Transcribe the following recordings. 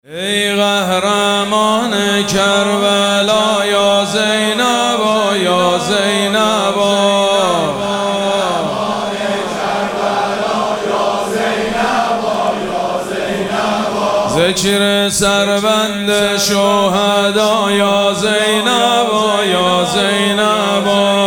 ای قهرمان کربلا یا زینبا یا زینبا ذکر سربند شهدا یا زینبا یا زینبا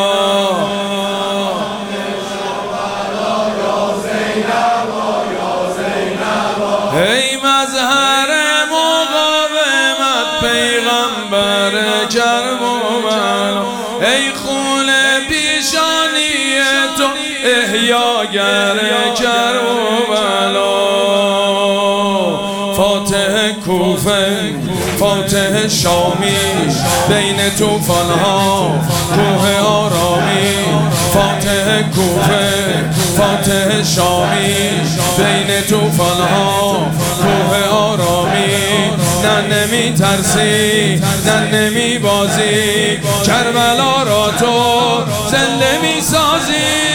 ای مظهر مقاومت پیغمبر کرب و بلا ای خون پیشانی تو احیاگر کرب و بلا فاتح کوفه فاتح شامی بین توفانها کوه آرامی فاتح کوفه فاتح شامی بین توفانها کوه آرامی نه نمی ترسی نه نمی بازی کربلا را تو زنده می سازی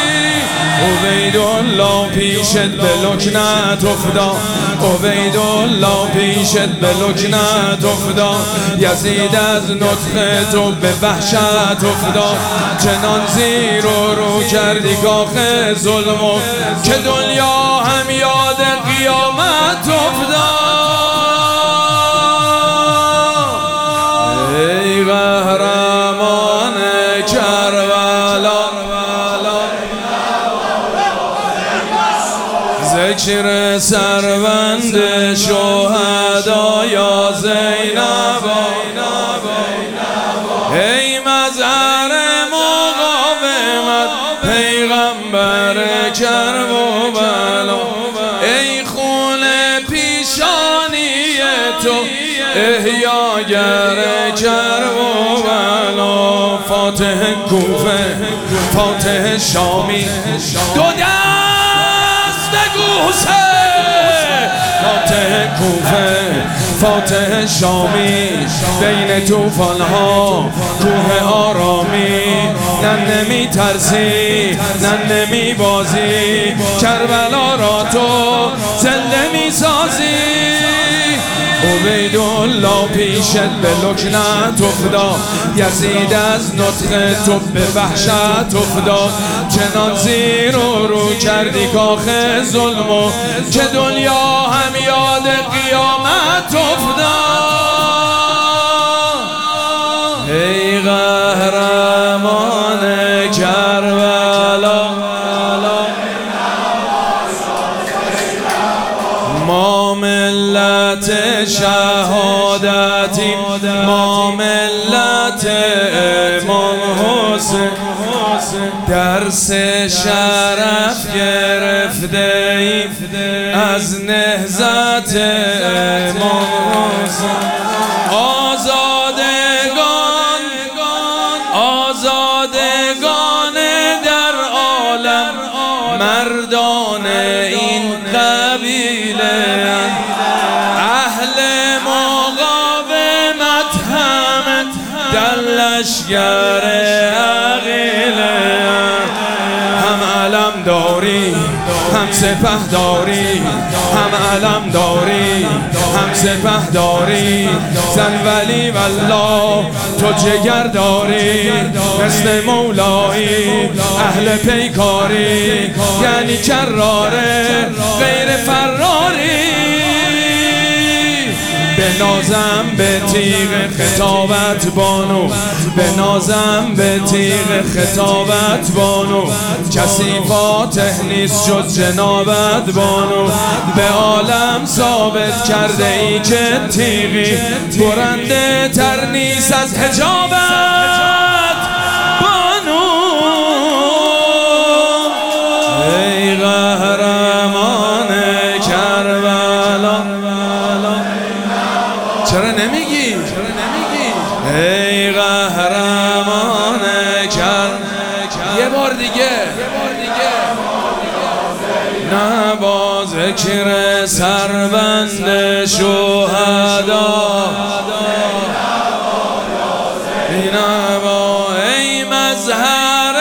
عبیدالله پیشت به لکنت افتاد عبیدالله پیشت به لکنت افتاد یزید از نطق تو به وحشت افتاد چنان زیر و رو کردی کاخ ظلم که دنیا هم یاد قیامت افتاد ای قهرمان کربلا ذکر سربند شهدا یا زینبا ای مظهر مقاومت پیغمبر کرب و بلا ای خون پیشانی تو احیاگر کرب و بلا فاتح کوفه فاتح شامی دو گوسه فاتح کوفه فاتح شامی بین توفانها کوه آرامی نه نمی ترسی نه نمی بازی کربلا را تو زنده می سازی عبیدالله پیشت به لکنت افتاد یزید از نطق تو به وحشت افتاد چنان زیر و رو کردی کاخ ظلم که دنیا هم یاد قیامت افتاد ای قهرمان کربلا ما ملت شهادتی ما ملت امام حسین درس شرف گرفته ایم از نهضت امام حسین آزادگان آزادگان در عالم مردان این قبیله اهل مقاومت همه در لشگر عقیله هم علم داری هم سپه داری هم علم داری هم سپه داری زن ولی والله تو جگر داری مثل مولایی اهل پیکاری یعنی کراره غیر فراری به نازم به تیغ خطابت بانو به نازم به تیغ خطابت بانو کسی فاتح نیست جز جنابت بانو به عالم ثابت کرده ای که تیغی برنده تر نیست از حجابت بانو ای قهرمان کربلا چرا نمیگی؟ ای قهرمان یه بار دیگه نه با ذکر سربند شهدا نه با ای مظهر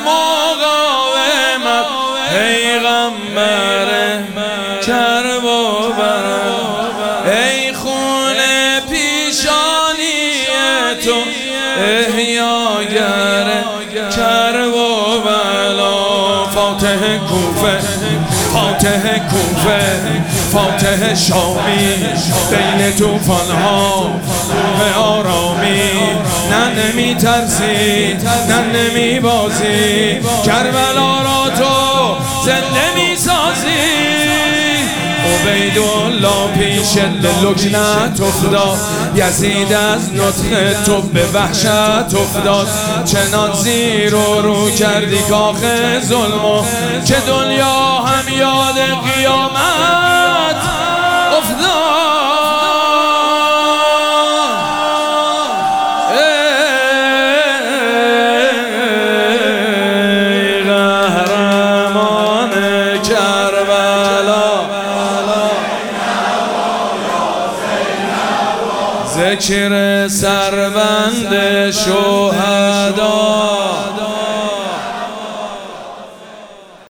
مقاومت پیغمبر کرب و بلا ای کوفه فاتح کوفه فاتح شامی بین توفانها روح آرامی نه نمی ترسی نه نمی بازی کربلا را تو زنده می سازی عبیدالله پیشت به لکنت افتاد یزید از نطق تو به وحشت افتاد چنان زیر و رو کردی کاخ ظلمو که دنیا هم یاد قیامت افتاد ای قهرمان کربلا ذکر سربند شهدا